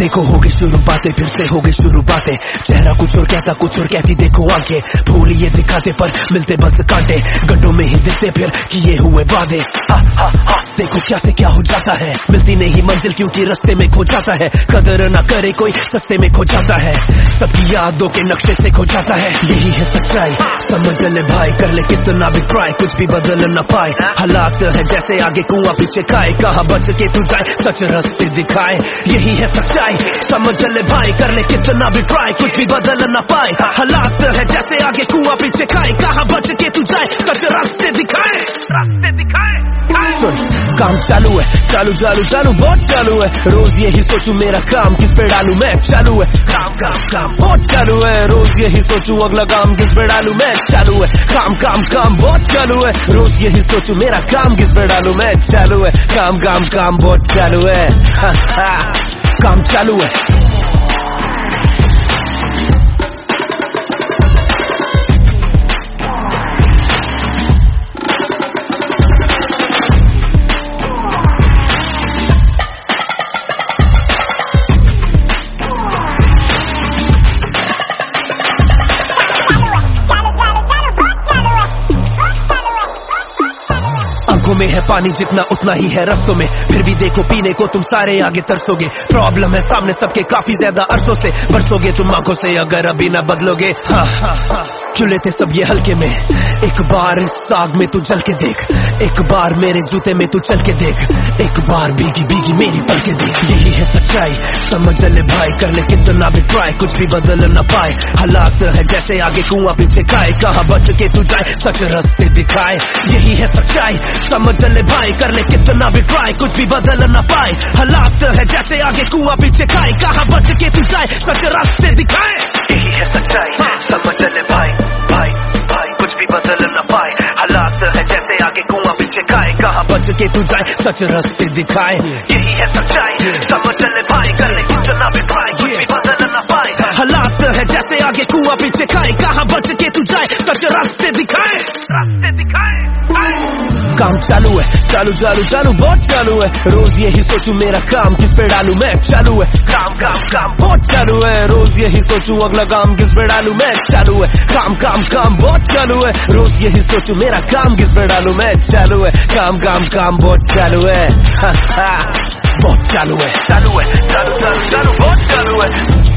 देखो हो गई शुरू बातें, फिर से हो गई शुरू बातें। चेहरा कुछ और कहता कुछ और कहती, देखो आंखें फूल ये दिखाते पर मिलते बस कांटे। गड्ढों में ही दिखते फिर किए हुए वादे। देखो क्या से क्या हो जाता है, मिलती नहीं मंजिल क्योंकि रास्ते में खो जाता है। कदर ना करे कोई सस्ते में खो जाता है, सबकी यादों के नक्शे से खो जाता है। यही है सच्चाई, समझ ले भाई, कर ले कितना भी ट्राई, कुछ भी बदल न पाए। हालात है जैसे आगे कुआं पीछे खाए, कहाँ बच के तू जाए सच रास्ते दिखाए। यही है सच्चाई, समझ ले भाई, कर ले कितना भी ट्राई, कुछ भी बदल न पाए। हालात है जैसे आगे कुआं पीछे खाए, कहाँ बच के तू जाए सच रास्ते दिखाए। रास्ते दिखाए। काम चालू है, चालू चालू चालू बहुत चालू है। रोज यही सोचूं मेरा काम किस पे डालू मैं, चालू है काम काम काम बहुत चालू है। रोज यही सोचूं अगला काम किस पे डालू मैं, चालू है काम काम काम बहुत चालू है। रोज यही सोचूं मेरा काम किस पे डालू मैं, चालू है काम काम काम बहुत चालू है। काम चालू है। आंखों में है पानी जितना उतना ही है रस्तों में, फिर भी देखो पीने को तुम सारे आगे तरसोगे। प्रॉब्लम है सामने सबके काफी ज्यादा अरसों से, बरसोगे तुम आंखों से अगर अभी ना बदलोगे। क्यों लेते सब ये हल्के में, एक बार इस साग में तू जल के देख, एक बार मेरे जूते में तू चल के देख, एक बार भीगी भीगी मेरी पल के देख। यही है सच्चाई, समझ ले भाई, कर ले कितना भी ट्राई, कुछ भी बदल न पाए। हालात है जैसे आगे कुआं पीछे खाए, कहाँ बच के तू जाए सच रास्ते दिखाए। यही है सच्चाई, समझ ले भाई, कर ले कितना भी ट्राई, कुछ भी बदल न पाए। हालात है जैसे आगे कुआं पीछे खाए, कहाँ बच के तू जाए सच रास्ते दिखाए। यही है सच्चाई, समझ ले भाई भाई भाई, कुछ भी बदल न पाए। हालात है जैसे आगे कुआं पीछे खाए, कहाँ बच के तू जाए सच रास्ते दिखाए। यही है सच्चाई, समझ ले भाई, कर ले कितना भी ट्राई, कुछ भी बदल न पाए। हालात है जैसे आगे कुआं पीछे खाए, कहाँ बच के तू जाए सच रास्ते दिखाए। रास्ते दिखाए। काम चालू है, चालू चालू चालू बहुत चालू है। रोज यही सोचूं मेरा काम किस पे डालू मैं, चालू है काम काम काम बहुत चालू है। रोज यही सोचूं अगला काम किस पे डालू मैं, चालू है काम काम काम बहुत चालू है। रोज यही सोचूं मेरा काम किस पे डालू मैं, चालू है काम काम काम बहुत चालू है। बहुत चालू है, चालू है, चालू चालू चालू बहुत चालू है।